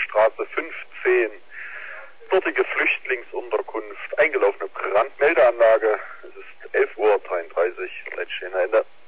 Straße 15. Dortige Flüchtlingsunterkunft, eingelaufene Brandmeldeanlage. Es ist 11:33 Uhr. Leitstehen Ende.